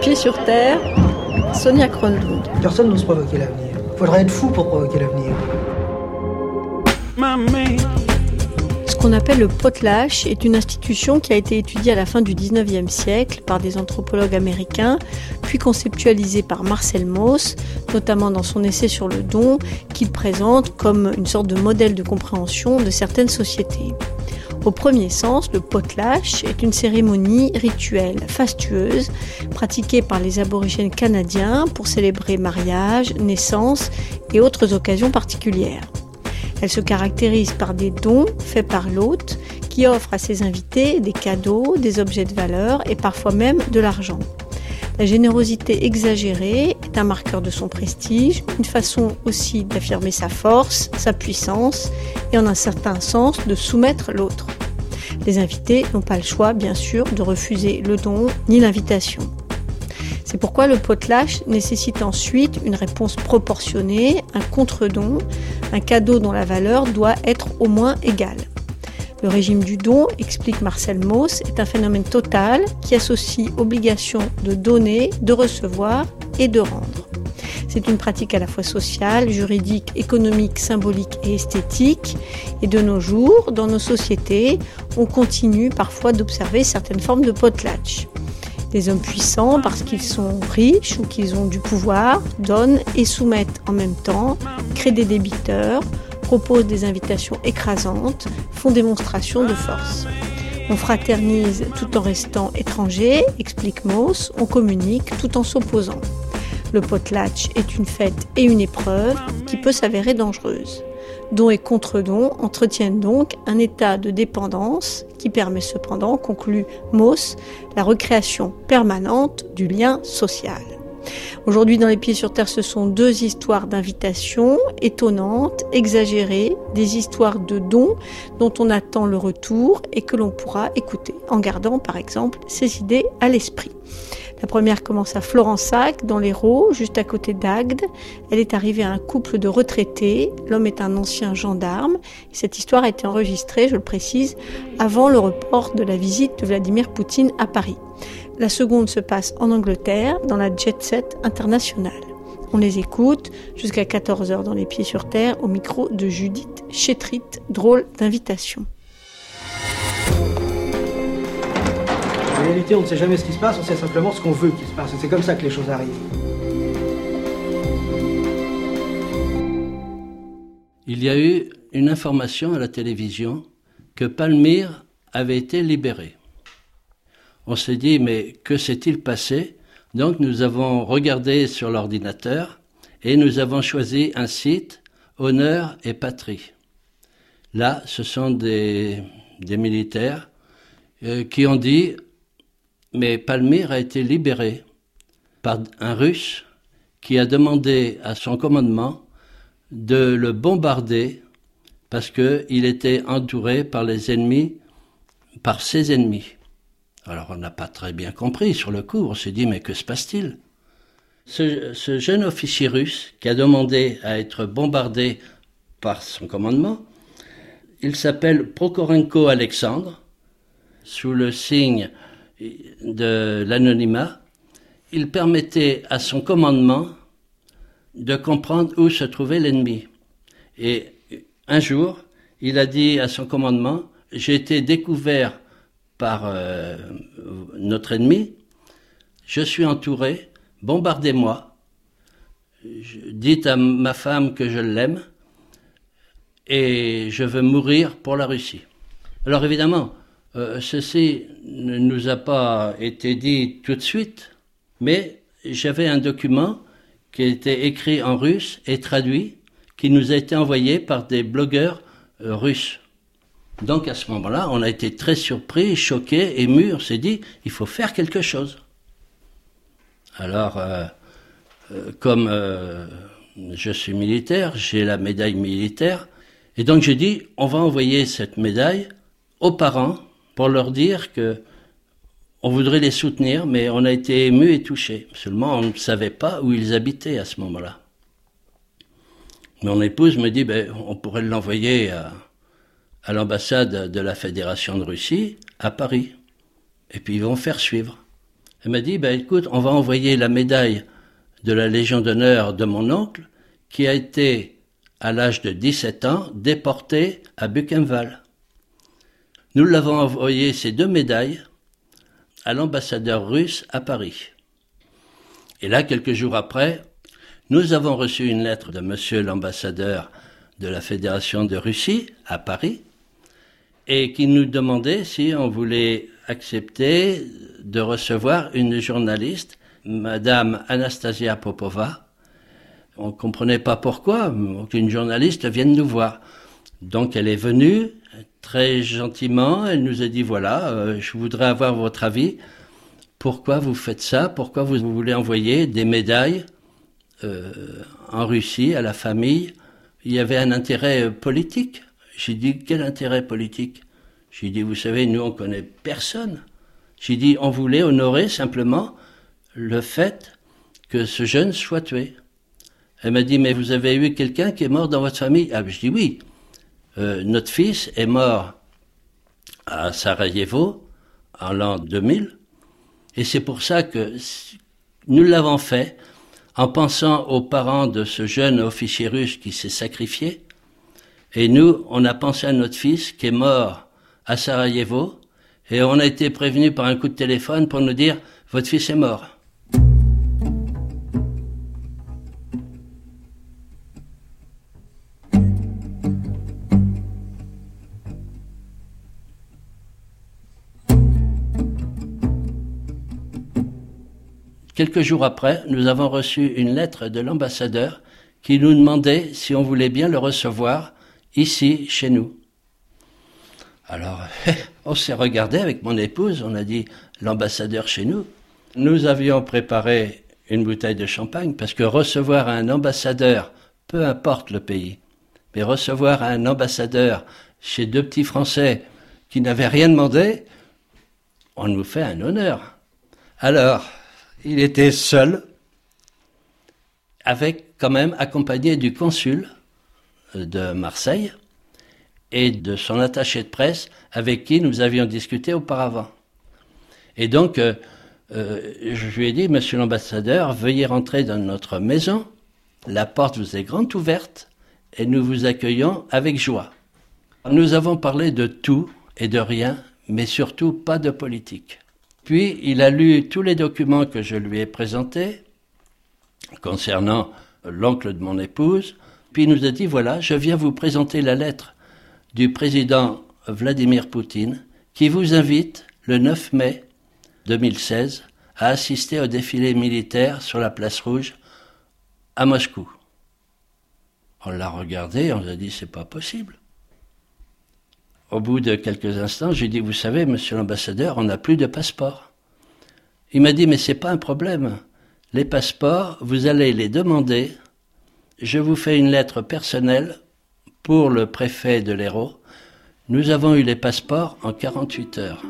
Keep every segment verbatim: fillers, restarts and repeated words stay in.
Pieds sur terre, Sonia Kronlund. Personne n'ose provoquer l'avenir. Il faudrait être fou pour provoquer l'avenir. Ce qu'on appelle le potlatch est une institution qui a été étudiée à la fin du dix-neuvième siècle par des anthropologues américains, puis conceptualisée par Marcel Mauss, notamment dans son essai sur le don, qu'il présente comme une sorte de modèle de compréhension de certaines sociétés. Au premier sens, le potlatch est une cérémonie rituelle fastueuse pratiquée par les aborigènes canadiens pour célébrer mariage, naissance et autres occasions particulières. Elle se caractérise par des dons faits par l'hôte qui offre à ses invités des cadeaux, des objets de valeur et parfois même de l'argent. La générosité exagérée est un marqueur de son prestige, une façon aussi d'affirmer sa force, sa puissance et en un certain sens de soumettre l'autre. Les invités n'ont pas le choix, bien sûr, de refuser le don ni l'invitation. C'est pourquoi le potlatch nécessite ensuite une réponse proportionnée, un contre-don, un cadeau dont la valeur doit être au moins égale. Le régime du don, explique Marcel Mauss, est un phénomène total qui associe obligation de donner, de recevoir et de rendre. C'est une pratique à la fois sociale, juridique, économique, symbolique et esthétique. Et de nos jours, dans nos sociétés, on continue parfois d'observer certaines formes de potlatch. Des hommes puissants, parce qu'ils sont riches ou qu'ils ont du pouvoir, donnent et soumettent en même temps, créent des débiteurs, proposent des invitations écrasantes, font démonstration de force. On fraternise tout en restant étranger, explique Mauss, on communique tout en s'opposant. Le potlatch est une fête et une épreuve qui peut s'avérer dangereuse. Don et contre-don entretiennent donc un état de dépendance qui permet cependant, conclut Mauss, la recréation permanente du lien social. Aujourd'hui, dans Les Pieds sur Terre, ce sont deux histoires d'invitation étonnantes, exagérées, des histoires de dons dont on attend le retour et que l'on pourra écouter en gardant, par exemple, ces idées à l'esprit. La première commence à Florensac, dans l'Hérault, juste à côté d'Agde. Elle est arrivée à un couple de retraités. L'homme est un ancien gendarme. Cette histoire a été enregistrée, je le précise, avant le report de la visite de Vladimir Poutine à Paris. La seconde se passe en Angleterre, dans la jet-set internationale. On les écoute jusqu'à quatorze heures dans Les Pieds sur Terre, au micro de Judith Chétrit. Drôle d'invitation. En réalité, on ne sait jamais ce qui se passe, on sait simplement ce qu'on veut qu'il se passe. Et c'est comme ça que les choses arrivent. Il y a eu une information à la télévision que Palmyre avait été libéré. On s'est dit, mais que s'est-il passé ? Donc nous avons regardé sur l'ordinateur et nous avons choisi un site, Honneur et Patrie. Là, ce sont des, des militaires euh, qui ont dit, mais Palmyre a été libéré par un Russe qui a demandé à son commandement de le bombarder parce qu'il était entouré par les ennemis, par ses ennemis. Alors on n'a pas très bien compris sur le coup, on s'est dit mais que se passe-t-il ? ce, ce jeune officier russe qui a demandé à être bombardé par son commandement, il s'appelle Prokorenko Alexandre, sous le signe de l'anonymat, il permettait à son commandement de comprendre où se trouvait l'ennemi. Et un jour, il a dit à son commandement, j'ai été découvert par euh, notre ennemi, je suis entouré, bombardez-moi, dites à ma femme que je l'aime et je veux mourir pour la Russie. Alors évidemment, euh, ceci ne nous a pas été dit tout de suite, mais j'avais un document qui a été écrit en russe et traduit, qui nous a été envoyé par des blogueurs euh, russes. Donc à ce moment-là, on a été très surpris, choqués, émus, on s'est dit, il faut faire quelque chose. Alors, euh, euh, comme euh, je suis militaire, j'ai la médaille militaire, et donc j'ai dit, on va envoyer cette médaille aux parents pour leur dire que on voudrait les soutenir, mais on a été émus et touchés. Seulement, on ne savait pas où ils habitaient à ce moment-là. Mon épouse me dit, ben, on pourrait l'envoyer à, à l'ambassade de la Fédération de Russie, à Paris. Et puis ils vont faire suivre. Elle m'a dit, ben écoute, on va envoyer la médaille de la Légion d'honneur de mon oncle, qui a été, à l'âge de dix-sept ans, déporté à Buchenwald. Nous l'avons envoyé, ces deux médailles, à l'ambassadeur russe à Paris. Et là, quelques jours après, nous avons reçu une lettre de monsieur l'ambassadeur de la Fédération de Russie à Paris, et qui nous demandait si on voulait accepter de recevoir une journaliste, madame Anastasia Popova. On ne comprenait pas pourquoi qu'une journaliste vienne nous voir. Donc elle est venue, très gentiment, elle nous a dit, voilà, euh, je voudrais avoir votre avis. Pourquoi vous faites ça? Pourquoi vous voulez envoyer des médailles euh, en Russie à la famille? Il y avait un intérêt politique. J'ai dit, quel intérêt politique? J'ai dit, vous savez, nous on connaît personne. J'ai dit, on voulait honorer simplement le fait que ce jeune soit tué. Elle m'a dit, mais vous avez eu quelqu'un qui est mort dans votre famille? Ah, je dis oui. Euh, notre fils est mort à Sarajevo en l'an deux mille. Et c'est pour ça que nous l'avons fait en pensant aux parents de ce jeune officier russe qui s'est sacrifié. Et nous, on a pensé à notre fils qui est mort à Sarajevo. Et on a été prévenu par un coup de téléphone pour nous dire, votre fils est mort. Quelques jours après, nous avons reçu une lettre de l'ambassadeur qui nous demandait si on voulait bien le recevoir ici, chez nous. Alors, on s'est regardé avec mon épouse, on a dit, l'ambassadeur chez nous. Nous avions préparé une bouteille de champagne parce que recevoir un ambassadeur, peu importe le pays, mais recevoir un ambassadeur chez deux petits Français qui n'avaient rien demandé, on nous fait un honneur. Alors, il était seul, avec quand même accompagné du consul de Marseille et de son attaché de presse avec qui nous avions discuté auparavant. Et donc, euh, euh, je lui ai dit, monsieur l'ambassadeur, veuillez rentrer dans notre maison, la porte vous est grande ouverte et nous vous accueillons avec joie. Nous avons parlé de tout et de rien, mais surtout pas de politique. Puis, il a lu tous les documents que je lui ai présentés concernant l'oncle de mon épouse. Puis, il nous a dit, voilà, je viens vous présenter la lettre du président Vladimir Poutine qui vous invite le neuf mai deux mille seize à assister au défilé militaire sur la place Rouge à Moscou. On l'a regardé, on a dit, c'est pas possible. Au bout de quelques instants, j'ai dit, vous savez, monsieur l'ambassadeur, on n'a plus de passeport. Il m'a dit, mais c'est pas un problème. Les passeports, vous allez les demander. Je vous fais une lettre personnelle pour le préfet de l'Hérault. Nous avons eu les passeports en quarante-huit heures.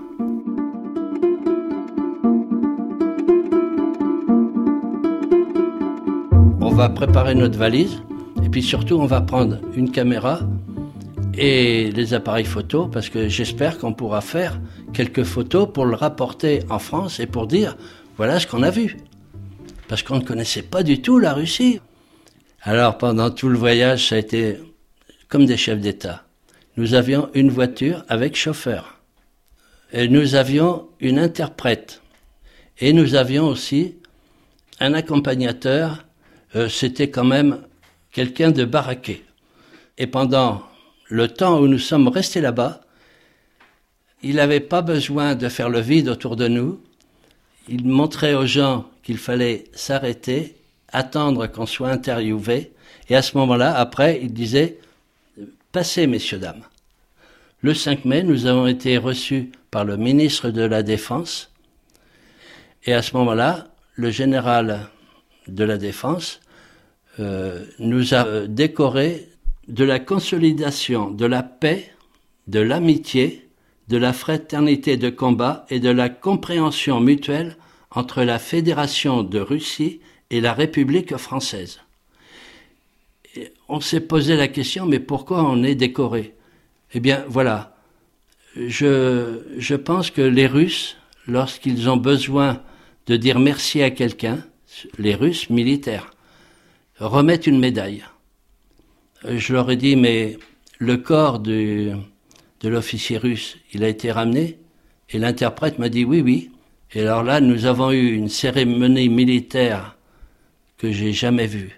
On va préparer notre valise et puis surtout, on va prendre une caméra et les appareils photos, parce que j'espère qu'on pourra faire quelques photos pour le rapporter en France et pour dire, voilà ce qu'on a vu. Parce qu'on ne connaissait pas du tout la Russie. Alors, pendant tout le voyage, ça a été comme des chefs d'État. Nous avions une voiture avec chauffeur. Et nous avions une interprète. Et nous avions aussi un accompagnateur. Euh, c'était quand même quelqu'un de baraqué. Et pendant le temps où nous sommes restés là-bas, il n'avait pas besoin de faire le vide autour de nous. Il montrait aux gens qu'il fallait s'arrêter, attendre qu'on soit interviewé. Et à ce moment-là, après, il disait « Passez, messieurs, dames ». Le cinq mai, nous avons été reçus par le ministre de la Défense. Et à ce moment-là, le général de la Défense euh, nous a décorés de la consolidation de la paix, de l'amitié, de la fraternité de combat et de la compréhension mutuelle entre la Fédération de Russie et la République française. Et on s'est posé la question, mais pourquoi on est décoré? Eh bien, voilà, je, je pense que les Russes, lorsqu'ils ont besoin de dire merci à quelqu'un, les Russes militaires, remettent une médaille. Je leur ai dit, mais le corps du, de l'officier russe, il a été ramené? Et l'interprète m'a dit oui, oui. Et alors là, nous avons eu une cérémonie militaire que j'ai jamais vue.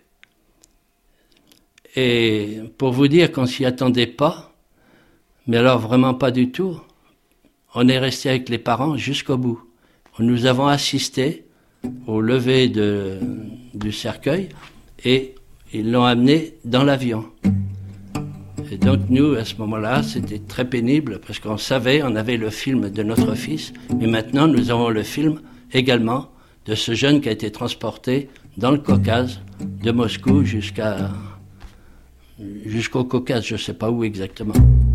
Et pour vous dire qu'on s'y attendait pas, mais alors vraiment pas du tout, on est resté avec les parents jusqu'au bout. Nous avons assisté au lever de, du cercueil et ils l'ont amené dans l'avion. Et donc nous, à ce moment-là, c'était très pénible parce qu'on savait, on avait le film de notre fils, mais maintenant nous avons le film également de ce jeune qui a été transporté dans le Caucase, de Moscou jusqu'à jusqu'au Caucase, je ne sais pas où exactement.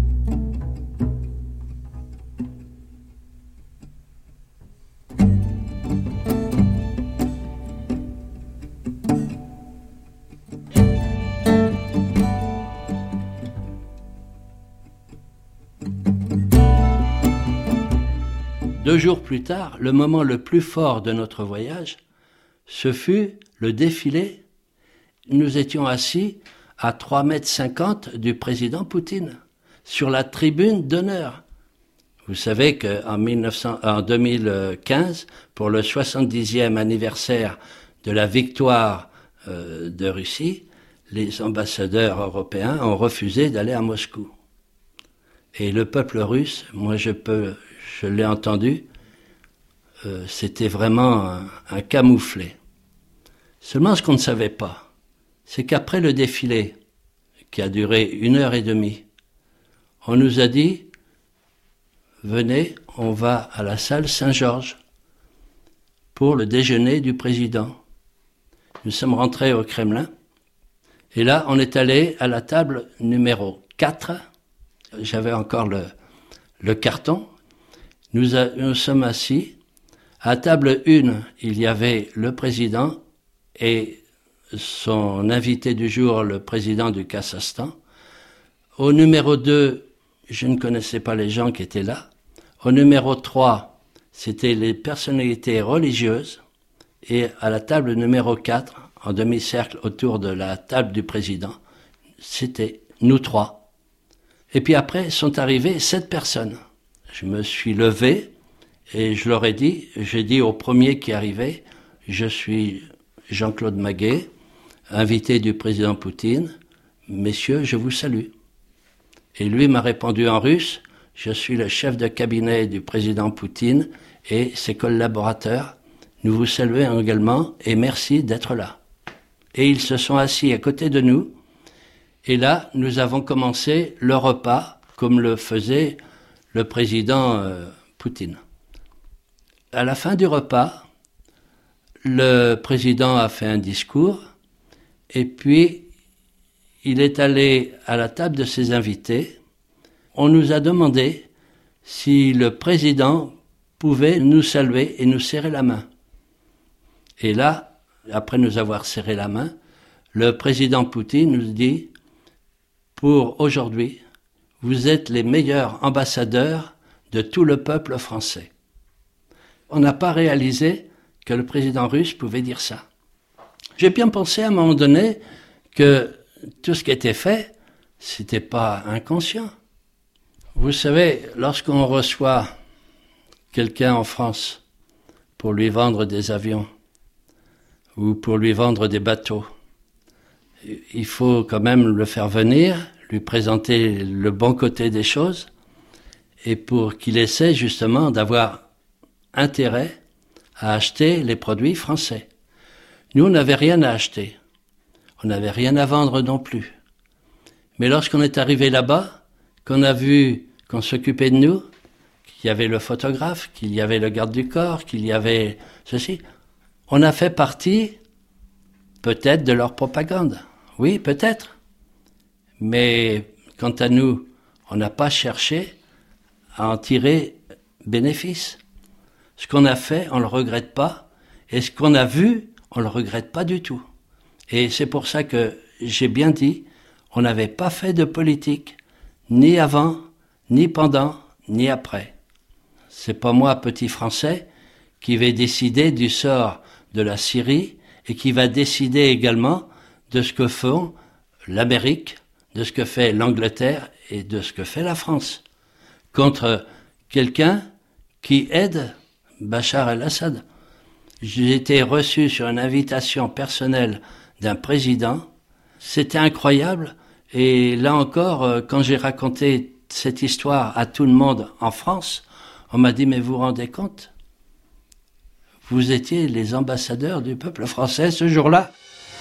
Deux jours plus tard, le moment le plus fort de notre voyage, ce fut le défilé. Nous étions assis à trois mètres cinquante du président Poutine, sur la tribune d'honneur. Vous savez qu'en en deux mille quinze, pour le soixante-dixième anniversaire de la victoire euh, de Russie, les ambassadeurs européens ont refusé d'aller à Moscou. Et le peuple russe, moi je peux, je l'ai entendu, euh, c'était vraiment un, un camouflet. Seulement ce qu'on ne savait pas, c'est qu'après le défilé, qui a duré une heure et demie, on nous a dit « Venez, on va à la salle Saint-Georges pour le déjeuner du président ». Nous sommes rentrés au Kremlin, et là, on est allé à la table numéro quatre. J'avais encore le, le carton. Nous, a, nous sommes assis. À table un, il y avait le président et son invité du jour, le président du Kazakhstan. Au numéro deux, je ne connaissais pas les gens qui étaient là. Au numéro trois, c'était les personnalités religieuses. Et à la table numéro quatre, en demi-cercle autour de la table du président, c'était nous trois. Et puis après sont arrivées sept personnes. Je me suis levé et je leur ai dit, j'ai dit au premier qui arrivait, je suis Jean-Claude Maguet, invité du président Poutine, messieurs, je vous salue. Et lui m'a répondu en russe, je suis le chef de cabinet du président Poutine et ses collaborateurs, nous vous saluons également et merci d'être là. Et ils se sont assis à côté de nous, et là, nous avons commencé le repas, comme le faisait le président euh, Poutine. À la fin du repas, le président a fait un discours, et puis il est allé à la table de ses invités. On nous a demandé si le président pouvait nous saluer et nous serrer la main. Et là, après nous avoir serré la main, le président Poutine nous dit « Pour aujourd'hui, vous êtes les meilleurs ambassadeurs de tout le peuple français. » On n'a pas réalisé que le président russe pouvait dire ça. J'ai bien pensé à un moment donné que tout ce qui était fait, c'était pas inconscient. Vous savez, lorsqu'on reçoit quelqu'un en France pour lui vendre des avions ou pour lui vendre des bateaux, il faut quand même le faire venir, lui présenter le bon côté des choses, et pour qu'il essaie justement d'avoir intérêt à acheter les produits français. Nous, on n'avait rien à acheter. On n'avait rien à vendre non plus. Mais lorsqu'on est arrivé là-bas, qu'on a vu qu'on s'occupait de nous, qu'il y avait le photographe, qu'il y avait le garde du corps, qu'il y avait ceci, on a fait partie peut-être de leur propagande. Oui, peut-être. Mais quant à nous, on n'a pas cherché à en tirer bénéfice. Ce qu'on a fait, on ne le regrette pas. Et ce qu'on a vu, on ne le regrette pas du tout. Et c'est pour ça que j'ai bien dit, on n'avait pas fait de politique, ni avant, ni pendant, ni après. C'est pas moi, petit Français, qui va décider du sort de la Syrie et qui va décider également de ce que font l'Amérique, de ce que fait l'Angleterre et de ce que fait la France, contre quelqu'un qui aide Bachar el-Assad. J'ai été reçu sur une invitation personnelle d'un président. C'était incroyable. Et là encore, quand j'ai raconté cette histoire à tout le monde en France, on m'a dit, mais vous vous rendez compte ? Vous étiez les ambassadeurs du peuple français ce jour-là.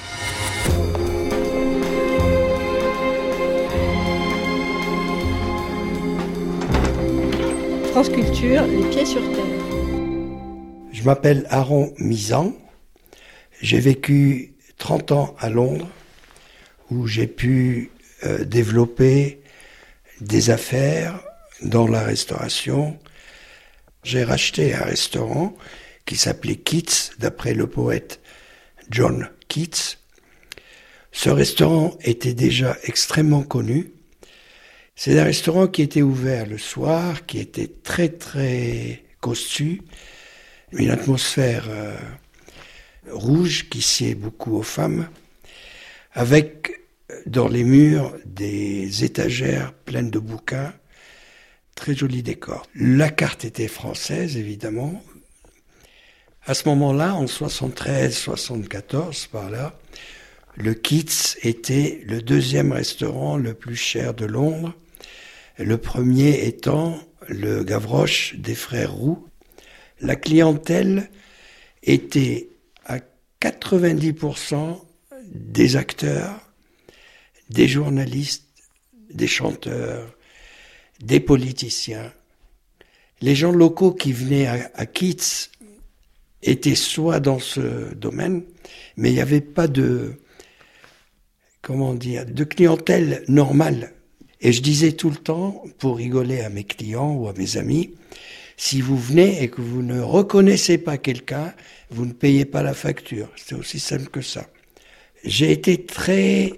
France Culture, les pieds sur terre. Je m'appelle Aaron Misan. J'ai vécu trente ans à Londres, où j'ai pu euh, développer des affaires dans la restauration. J'ai racheté un restaurant qui s'appelait Keats, d'après le poète John Keats. Ce restaurant était déjà extrêmement connu. C'est un restaurant qui était ouvert le soir, qui était très très cossu, une atmosphère euh, rouge qui sied beaucoup aux femmes, avec dans les murs des étagères pleines de bouquins, très joli décor. La carte était française, évidemment. À ce moment-là, en soixante-treize soixante-quatorze, par là, le Keats était le deuxième restaurant le plus cher de Londres, le premier étant le Gavroche des frères Roux. La clientèle était à quatre-vingt-dix pour cent des acteurs, des journalistes, des chanteurs, des politiciens. Les gens locaux qui venaient à, à Keats étaient soit dans ce domaine, mais il n'y avait pas de, comment dire, de clientèle normale. Et je disais tout le temps, pour rigoler à mes clients ou à mes amis, si vous venez et que vous ne reconnaissez pas quelqu'un, vous ne payez pas la facture. C'est aussi simple que ça. J'ai été très,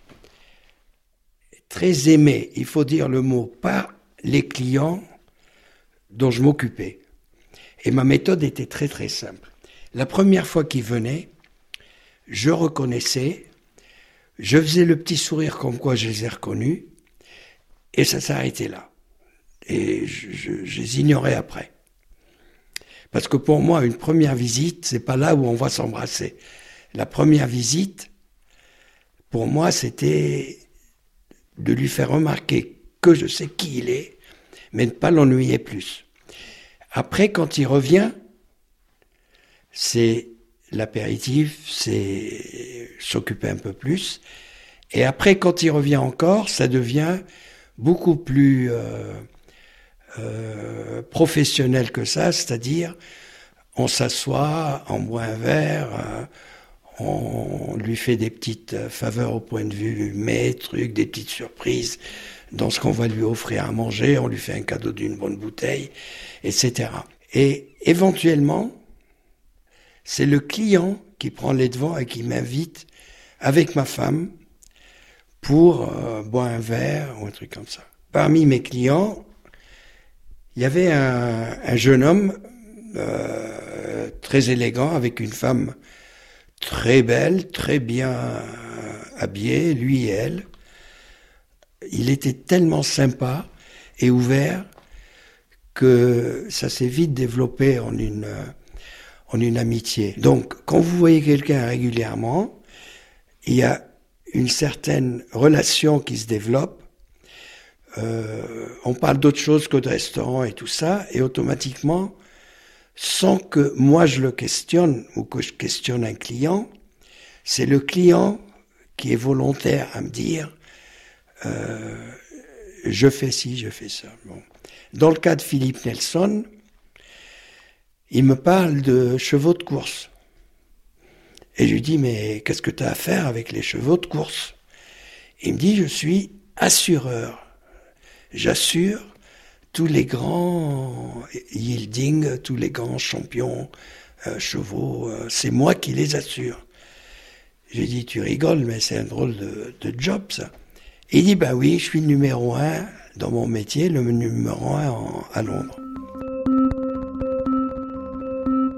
très aimé, il faut dire le mot, par les clients dont je m'occupais. Et ma méthode était très très simple. La première fois qu'ils venaient, je reconnaissais, je faisais le petit sourire comme quoi je les ai reconnus, et ça s'arrêtait là. Et je, je, je les ignorais après. Parce que pour moi, une première visite, c'est pas là où on va s'embrasser. La première visite, pour moi, c'était de lui faire remarquer que je sais qui il est, mais ne pas l'ennuyer plus. Après, quand il revient, c'est l'apéritif, c'est s'occuper un peu plus. Et après, quand il revient encore, ça devient beaucoup plus euh, euh, professionnel que ça, c'est-à-dire on s'assoit, on boit un verre, euh, on lui fait des petites faveurs au point de vue mets, trucs, des petites surprises dans ce qu'on va lui offrir à manger, on lui fait un cadeau d'une bonne bouteille, et cetera. Et éventuellement, c'est le client qui prend les devants et qui m'invite avec ma femme pour euh, boire un verre ou un truc comme ça. Parmi mes clients, il y avait un, un jeune homme euh, très élégant avec une femme très belle, très bien habillée, lui et elle. Il était tellement sympa et ouvert que ça s'est vite développé en une, en une amitié. Donc, quand vous voyez quelqu'un régulièrement, il y a une certaine relation qui se développe. Euh, on parle d'autre chose que de restaurant et tout ça, et automatiquement, sans que moi je le questionne ou que je questionne un client, c'est le client qui est volontaire à me dire euh, je fais ci, je fais ça. Bon. Dans le cas de Philippe Nelson, il me parle de chevaux de course. Et je lui dis, mais qu'est-ce que tu as à faire avec les chevaux de course? Il me dit, je suis assureur. J'assure tous les grands yielding, tous les grands champions euh, chevaux, euh, c'est moi qui les assure. J'ai dit, tu rigoles, mais c'est un drôle de, de job, ça. Et il dit, bah oui, je suis le numéro un dans mon métier, le numéro un en, à Londres.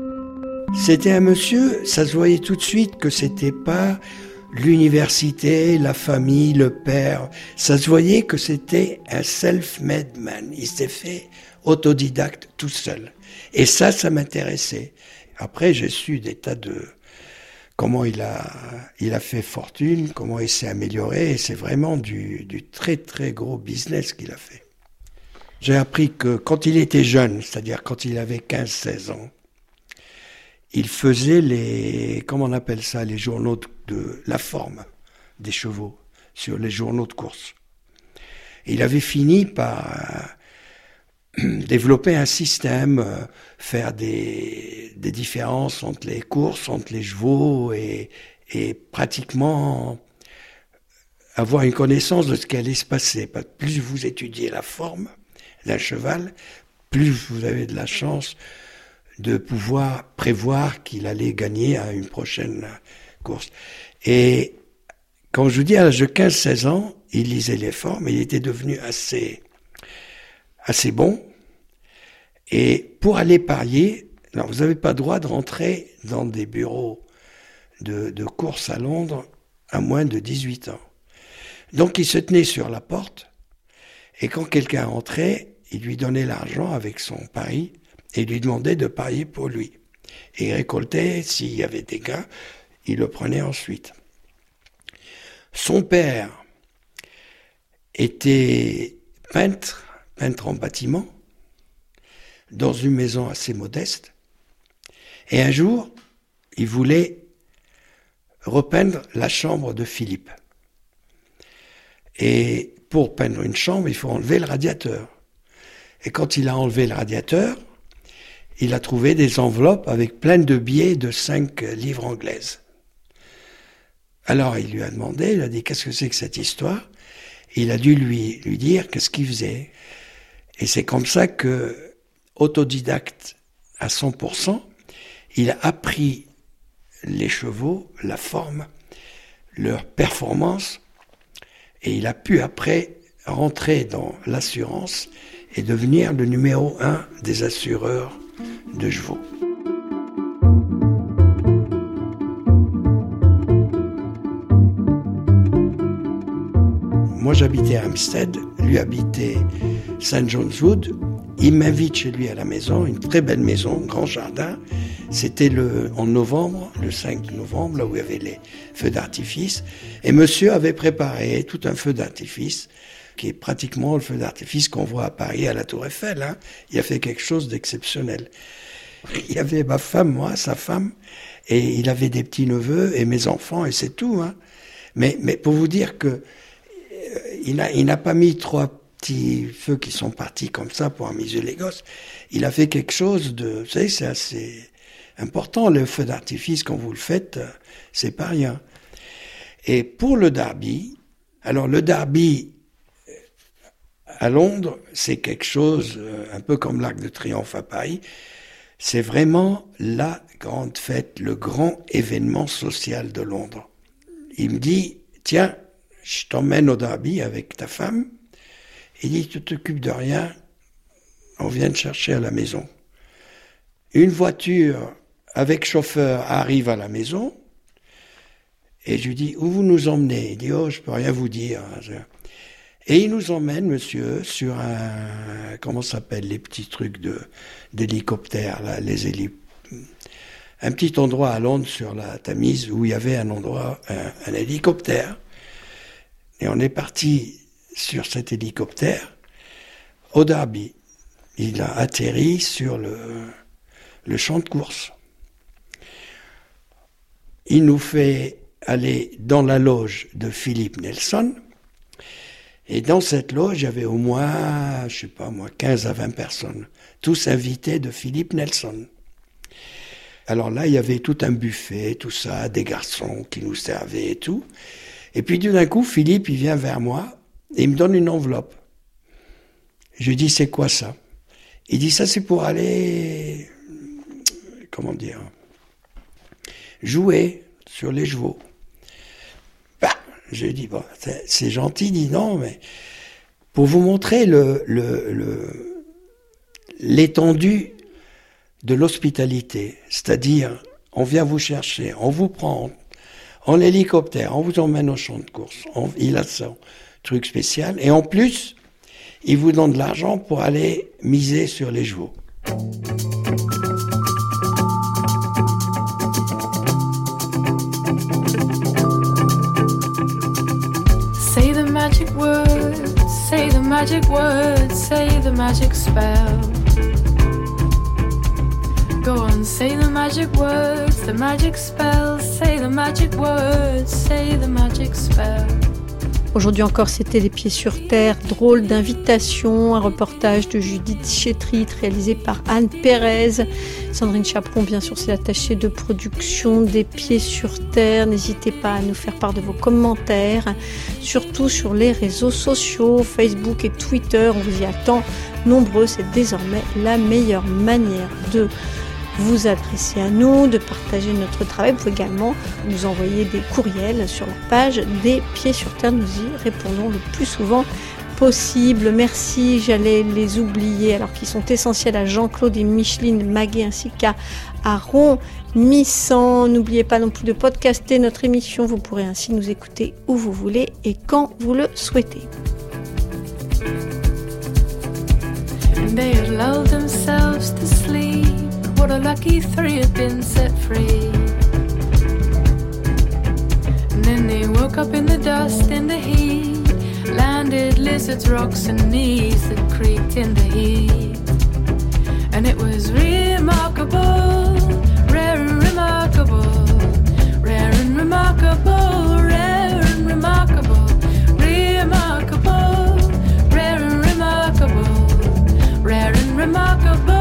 C'était un monsieur, ça se voyait tout de suite que c'était pas l'université, la famille, le père. Ça se voyait que c'était un self-made man. Il s'est fait autodidacte tout seul. Et ça, ça m'intéressait. Après, j'ai su des tas de... comment il a, il a fait fortune, comment il s'est amélioré. Et c'est vraiment du, du très très gros business qu'il a fait. J'ai appris que quand il était jeune, c'est-à-dire quand il avait quinze seize ans, il faisait les, comment on appelle ça, les journaux de, de la forme des chevaux, sur les journaux de course. Et il avait fini par euh, développer un système, euh, faire des, des différences entre les courses, entre les chevaux, et, et pratiquement avoir une connaissance de ce qui allait se passer. Plus vous étudiez la forme d'un cheval, plus vous avez de la chance de pouvoir prévoir qu'il allait gagner à une prochaine course. Et quand je vous dis, à l'âge de quinze seize ans, il lisait les formes, il était devenu assez, assez bon. Et pour aller parier, non, vous n'avez pas le droit de rentrer dans des bureaux de, de course à Londres à moins de dix-huit ans. Donc il se tenait sur la porte, et quand quelqu'un entrait, il lui donnait l'argent avec son pari, et lui demandait de parier pour lui. Et il récoltait, s'il y avait des gains, il le prenait ensuite. Son père était peintre, peintre en bâtiment, dans une maison assez modeste. Et un jour, il voulait repeindre la chambre de Philippe. Et pour peindre une chambre, il faut enlever le radiateur. Et quand il a enlevé le radiateur, il a trouvé des enveloppes avec plein de billets de cinq livres anglaises. Alors il lui a demandé, il a dit « Qu'est-ce que c'est que cette histoire ?» Il a dû lui, lui dire qu'est-ce qu'il faisait. Et c'est comme ça que, autodidacte à cent pour cent, il a appris les chevaux, la forme, leur performance, et il a pu après rentrer dans l'assurance et devenir le numéro un des assureurs de chevaux. Moi j'habitais à Hampstead, lui habitait Saint John's Wood. Il m'invite chez lui à la maison, une très belle maison, grand jardin. C'était le, en novembre, le cinq novembre, là où il y avait les feux d'artifice. Et monsieur avait préparé tout un feu d'artifice, qui est pratiquement le feu d'artifice qu'on voit à Paris à la Tour Eiffel. Hein. Il a fait quelque chose d'exceptionnel. Il y avait ma femme, moi, sa femme, et il avait des petits-neveux et mes enfants, et c'est tout. Hein. Mais, mais pour vous dire que euh, il n'a il n'a pas mis trois petits feux qui sont partis comme ça pour amuser les gosses. Il a fait quelque chose de... Vous savez, c'est assez important, le feu d'artifice, quand vous le faites, euh, c'est pas rien. Et pour le derby, alors le derby à Londres, c'est quelque chose, euh, un peu comme l'Arc de Triomphe à Paris, c'est vraiment la grande fête, le grand événement social de Londres. Il me dit, tiens, je t'emmène au derby avec ta femme. Il dit, tu t'occupes de rien, on vient te chercher à la maison. Une voiture avec chauffeur arrive à la maison, et je lui dis, où vous nous emmenez? Il dit, oh, je peux rien vous dire. Et il nous emmène, monsieur, sur un, comment ça s'appelle, les petits trucs de, d'hélicoptères, là, les héli... un petit endroit à Londres, sur la Tamise, où il y avait un endroit, un, un hélicoptère. Et on est parti sur cet hélicoptère au derby. Il a atterri sur le, le champ de course. Il nous fait aller dans la loge de Philippe Nelson. Et dans cette loge, il y avait au moins, je sais pas moi, quinze à vingt personnes. Tous invités de Philippe Nelson. Alors là, il y avait tout un buffet, tout ça, des garçons qui nous servaient et tout. Et puis tout d'un coup, Philippe, il vient vers moi et il me donne une enveloppe. Je lui dis, c'est quoi ça? Il dit, ça c'est pour aller, comment dire, jouer sur les chevaux. Bah, je lui dis, bon, c'est, c'est gentil, il dit non, mais pour vous montrer le, le, le, l'étendue de l'hospitalité, c'est-à-dire on vient vous chercher, on vous prend en, en hélicoptère, on vous emmène au champ de course. On, il a son truc spécial. Et en plus, il vous donne de l'argent pour aller miser sur les chevaux. Say the magic words, say the magic words, say the magic spell. Go on, say the magic words, the magic spell, say the magic words, say the magic spell. Aujourd'hui encore, c'était Les Pieds sur Terre, drôle d'invitation, un reportage de Judith Chétrit réalisé par Anne Pérez. Sandrine Chaperon, bien sûr, c'est l'attachée de production des Pieds sur Terre. N'hésitez pas à nous faire part de vos commentaires, surtout sur les réseaux sociaux, Facebook et Twitter. On vous y attend nombreux, c'est désormais la meilleure manière de vous adresser à nous, de partager notre travail. Vous pouvez également nous envoyer des courriels sur la page des Pieds sur Terre. Nous y répondons le plus souvent possible. Merci, j'allais les oublier alors qu'ils sont essentiels à Jean-Claude et Micheline Maguet ainsi qu'à Aaron Missan. N'oubliez pas non plus de podcaster notre émission. Vous pourrez ainsi nous écouter où vous voulez et quand vous le souhaitez. And they had lulled themselves to sleep. What a lucky three had been set free. And then they woke up in the dust, in the heat. Landed lizards, rocks and knees that creaked in the heat. And it was remarkable, rare and remarkable. Rare and remarkable, rare and remarkable. Remarkable, rare and remarkable. Rare and remarkable.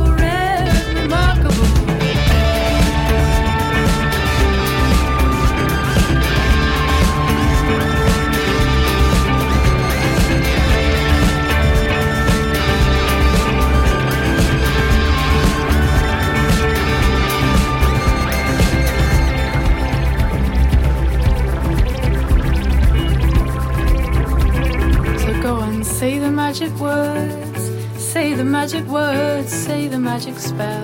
Say the magic words, say the magic words, say the magic spell.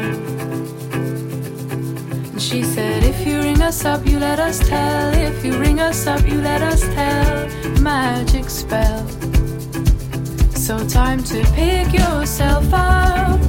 And she said, if you ring us up, you let us tell. If you ring us up, you let us tell. Magic spell. So time to pick yourself up.